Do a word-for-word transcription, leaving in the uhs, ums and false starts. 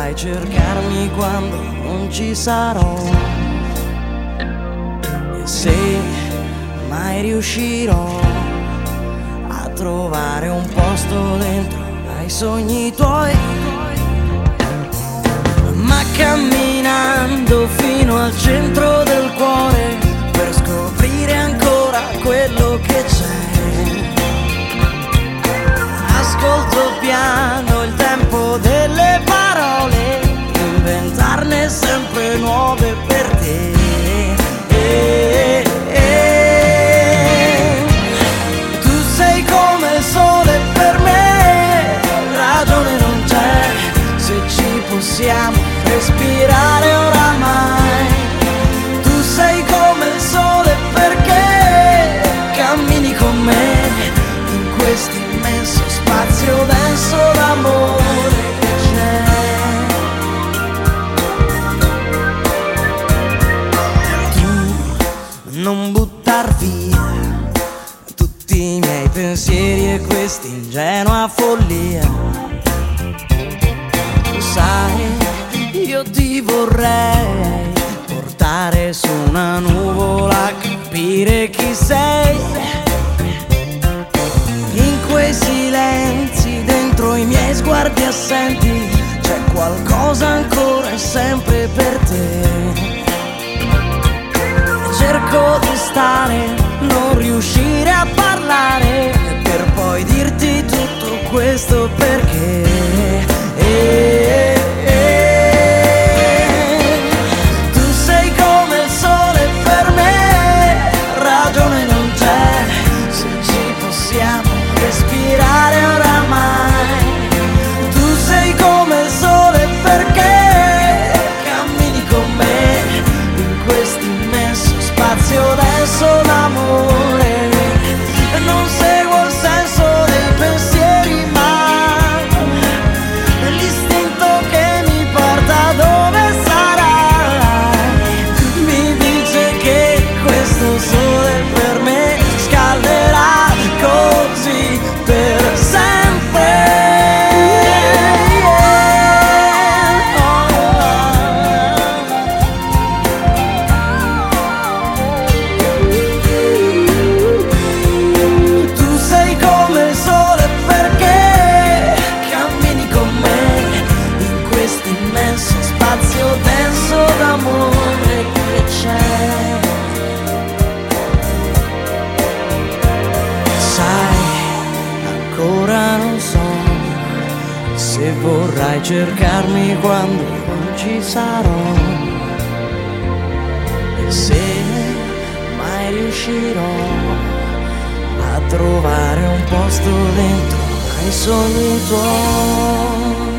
vorrai cercarmi quando non ci sarò, e se mai riuscirò a trovare un posto dentro ai sogni tuoi, ma camminando fino al centro del cuore per scoprire ancora quello che c'è. Ascolto piano il tempo delle parole, inventarne sempre nuove per te. E, e, tu sei come il sole per me, ragione non c'è se ci possiamo respirare oramai. Tu sei come il sole perché cammini con me in questo immenso spazio denso d'amore che c'è. Tu non buttar via tutti i miei pensieri e questa ingenua follia. Sai, io ti vorrei portare su una nuvola, capire chi sei. In quei silenzi, dentro i miei sguardi assenti, c'è qualcosa ancora e sempre per te. Cerco di stare, non riuscire a parlare, per poi dirti tutto questo perché e, e, tu sei come il sole per me, ragione non c'è se ci possiamo respirare oramai. Tu sei come il sole perché cammini con me in questo immenso spazio denso d'amore. Non seguo il senso dei pensieri ma l'istinto che mi porta dove sarai mi dice che questo sole per me scalderà così per sempre. Tu sei come il sole perché cammini con me in questo immenso spazio denso d'amore che c'è. Sai, ancora non so se vorrai cercarmi quando non ci sarò, e se mai riuscirò a trovare un posto dentro ai sogni tuoi.